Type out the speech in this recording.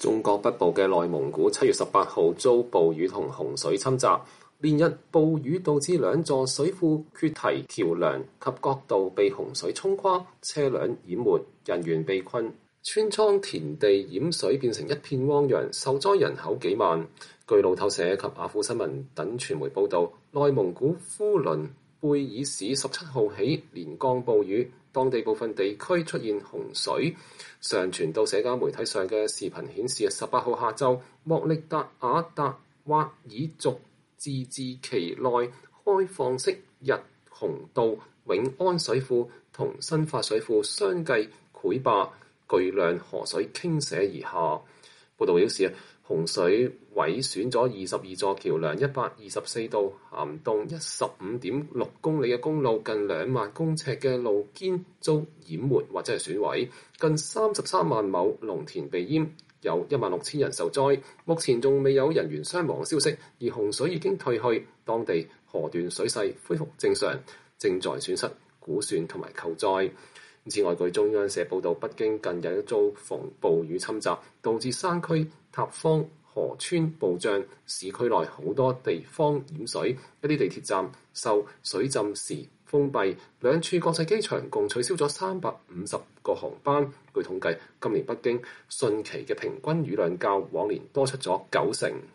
中國北部嘅內蒙古7月18號遭暴雨同洪水侵襲，連日暴雨導致兩座水庫決堤，橋梁及國道被洪水沖垮，車輛淹沒，人員被困，村莊田地淹水變成一片汪洋，受災人口幾萬。據路透社及雅虎新聞等傳媒報導，內蒙古呼倫貝爾市17號起連降暴雨，當地部分地區出現洪水。上傳到社交媒體上嘅視頻顯示，18號下晝，莫力達瓦達斡爾族自治期內開放式日洪道永安水庫同新發水庫相繼潰壩，巨量河水傾瀉而下。報導表示，洪水毀損咗22座橋梁、124道涵洞、15.6公里嘅公路、近2萬公尺嘅路肩遭淹沒或者係損毀，近33萬畝農田被淹，有16000人受災。目前仲未有人員傷亡嘅消息，而洪水已經退去，當地河段水勢恢復正常，正在損失估算同埋救災。此外，據中央社報導，北京近日遭逢暴雨侵襲，導致山區塌方、河川暴漲，市區內好多地方淹水，一啲地鐵站受水浸時封閉，兩處國際機場共取消咗350個航班。據統計，今年北京汛期嘅平均雨量較往年多出咗90%。